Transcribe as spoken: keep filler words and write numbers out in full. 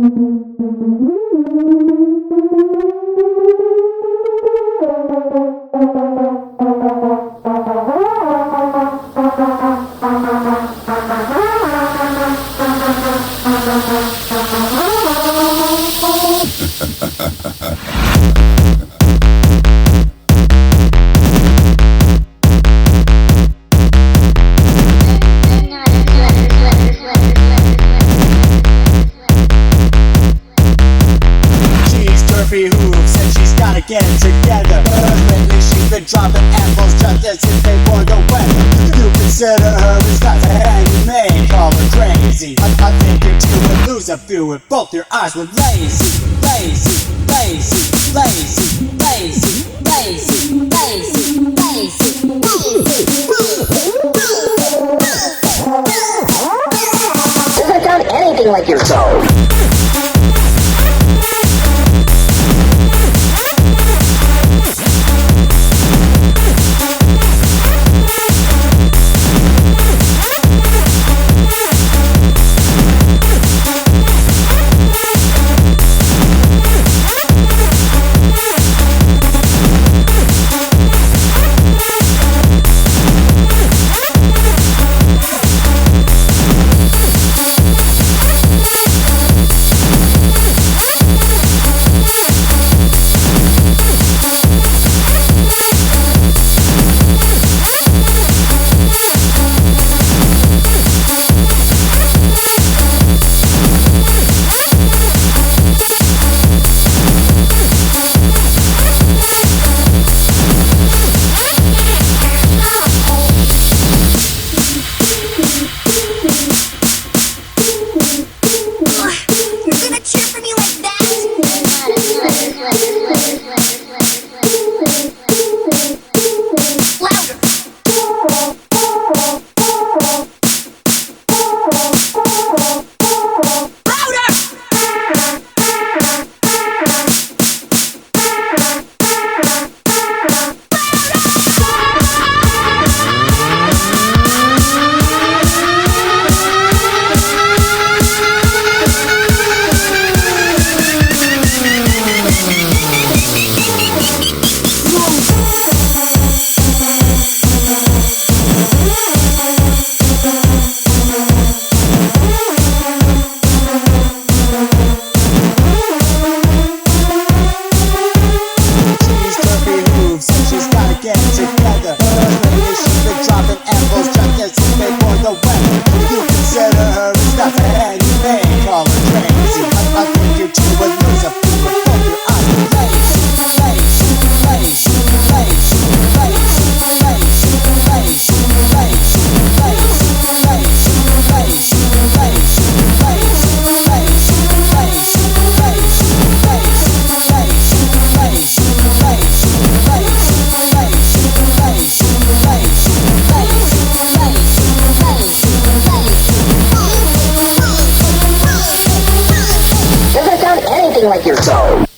Hooves and she's gotta get it together. Lately she's been dropping apples just as if they for the weather. You consider her as not a handmaid, call her crazy. I, I think you two would lose a few if both your eyes were lazy, lazy, lazy, lazy, lazy, lazy, lazy, lazy, Doesn't sound anything like your soul. Like your soul.